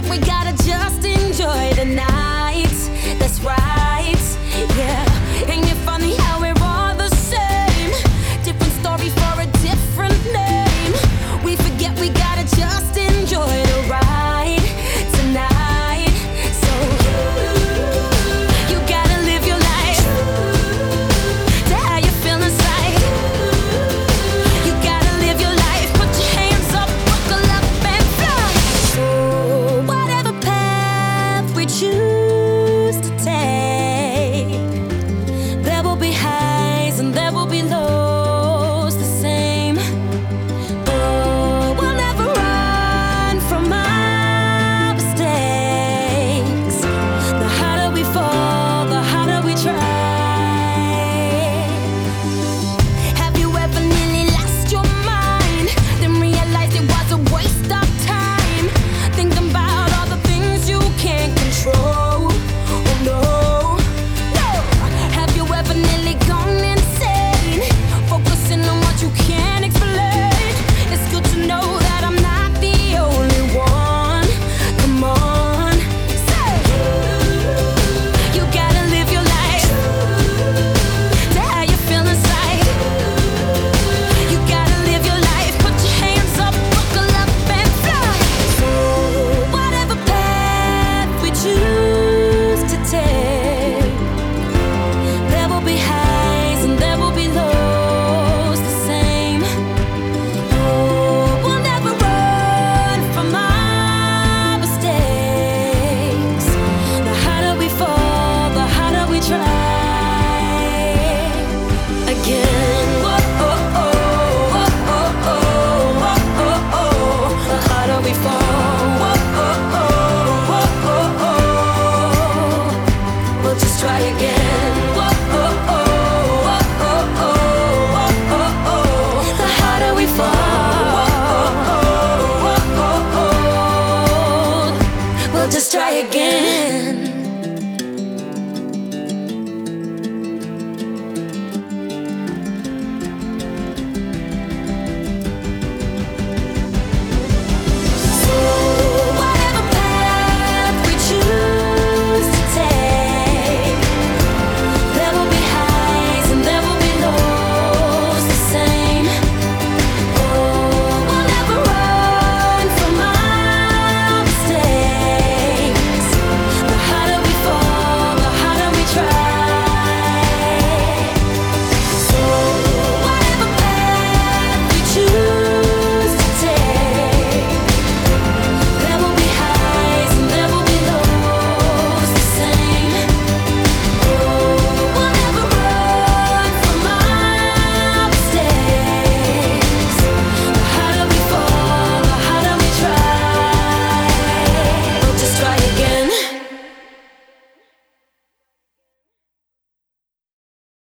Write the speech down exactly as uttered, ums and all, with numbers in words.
we gotta just enjoy the night. That's right, yeah. Ain't it funny how we're all the same? Different story for a different name. We forget we gotta just enjoy the ride tonight. So you gotta live your life to how you feel inside. You gotta live your life, put your hands up, buckle up and fly. So whatever path we choose to take, there will be highs and there will be lows.